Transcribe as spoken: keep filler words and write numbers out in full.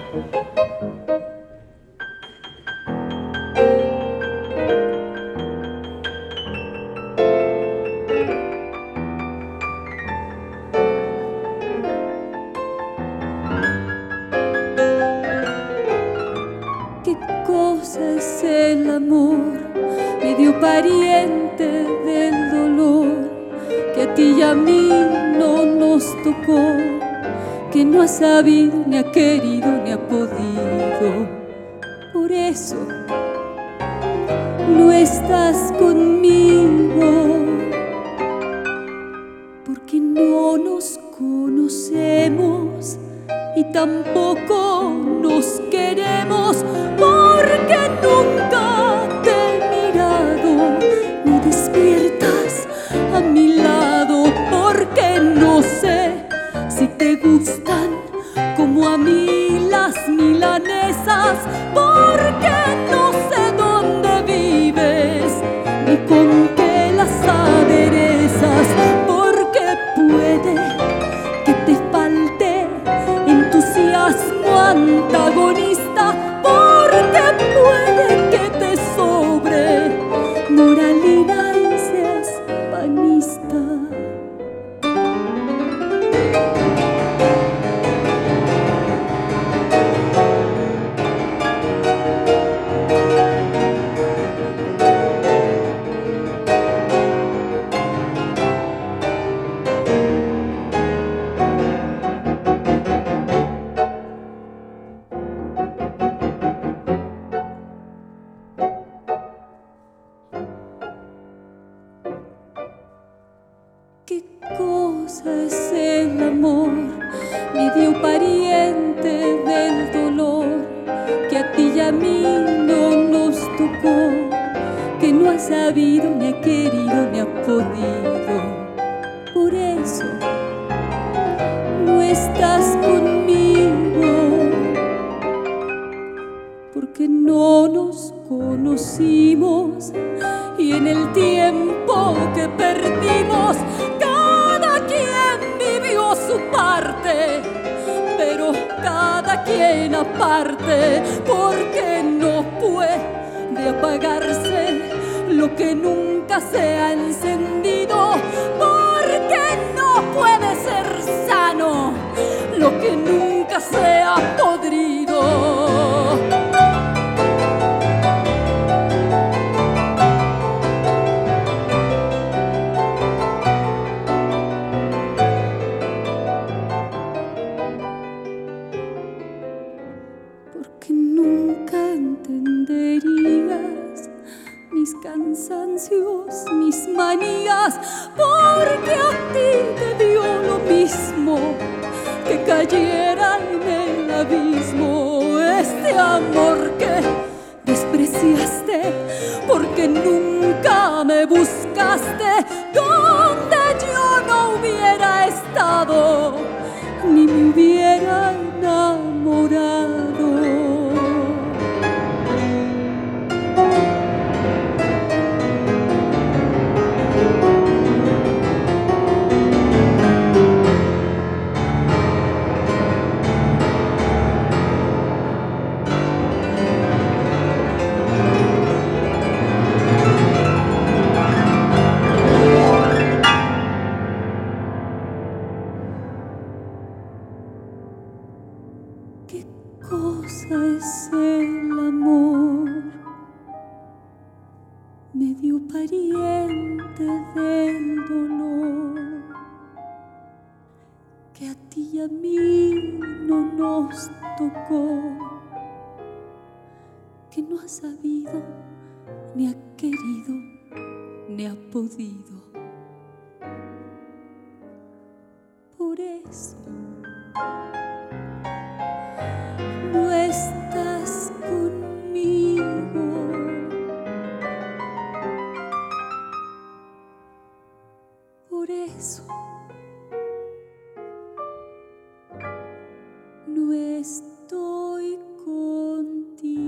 ¿Qué cosa es el amor? Medio pariente del dolor, que a ti y a mí no nos tocó, que no ha sabido, ni ha querido, ni ha podido. Por eso no estás conmigo, porque no nos conocemos y tampoco nos queremos, porque nunca te he mirado ni despiertas a mi lado, porque no sé si te gustan como a mí las milanesas, porque no sé dónde vives ni con qué las aderezas, porque puede que te falte entusiasmo antagonista, porque puede que te sobre moralina y seas panista. ¿Qué cosa es el amor? Medio pariente del dolor, que a ti y a mí no nos tocó, que no ha sabido, ni ha querido, ni ha podido. Por eso no estás conmigo, porque no nos conocimos y en el tiempo que perdimos cada quien vivió su parte, pero cada quien aparte, porque no puede apagarse lo que nunca se ha encendido, porque no puede ser sano lo que nunca se ha podrido. Porque nunca entenderías mis cansancios, mis manías, porque a ti te dio lo mismo que cayera en el abismo este amor que despreciaste, porque nunca me buscaste donde yo no hubiera estado, ni me hubiera enamorado. ¿Qué cosa es el amor? Medio pariente del dolor, que a ti y a mí no nos tocó, que no ha sabido, ni ha querido, ni ha podido. Por eso no estás conmigo, por eso no estoy contigo.